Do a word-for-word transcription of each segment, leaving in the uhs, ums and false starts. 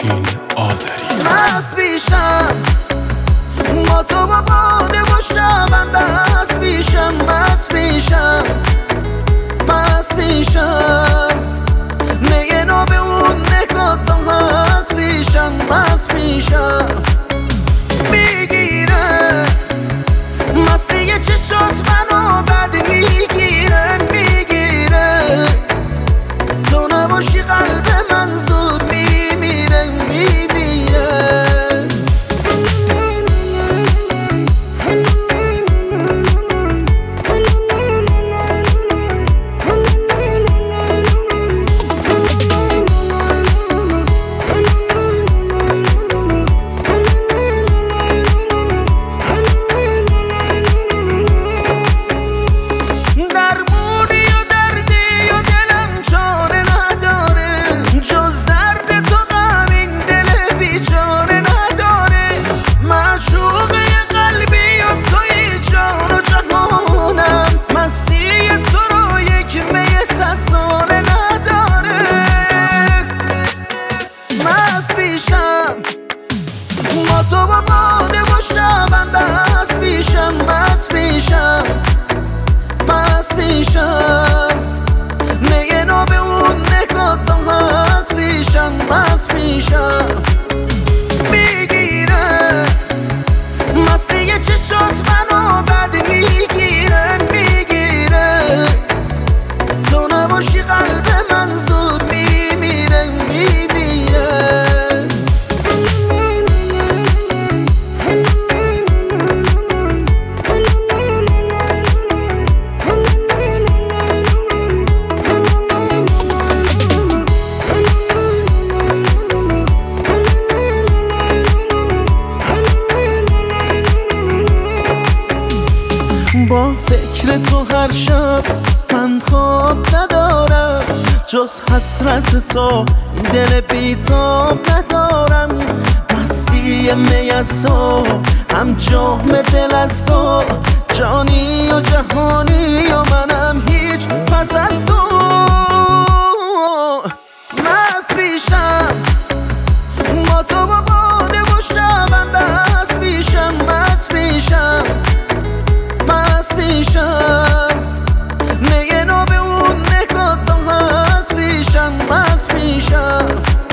متین آذری. مست میشم با تو با باده و شمم، بس میشم مست میشم مست میشم میگه نو به اون نگاتم مست میشم مست میشم میگیره مستی چشات منو بعد میگیره میگیره تو نباشی قلب من زود میمیره میمیره. با تو با باده و شمم بس میشم مست میشم مست میشم میگه نو به اون نگاتم مست میشم مست میشم میگیره مستی چشات منو بعد میگیره میگیره تو نباشی قلب من زود میمیره میمیره. با فکر تو هر شب من خواب ندارم، جز حسرت تو این دل بیتاب ندارم. مستی می از تو هم جام دل از تو، جانی و جهانی و منم هیچ پس از تو. مست میشم با تو با باده و شمم بس میشم مست میشم مست میشم میگه نو به اون نگاتم مست میشم مست میشم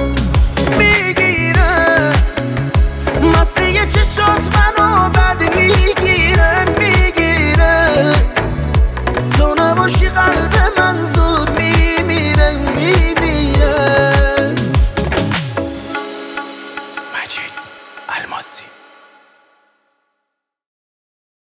میگیره مستی چشات منو بعد میگیره میگیره تو نباشی قلب من زود میمیره میمیره. مجید الماسی.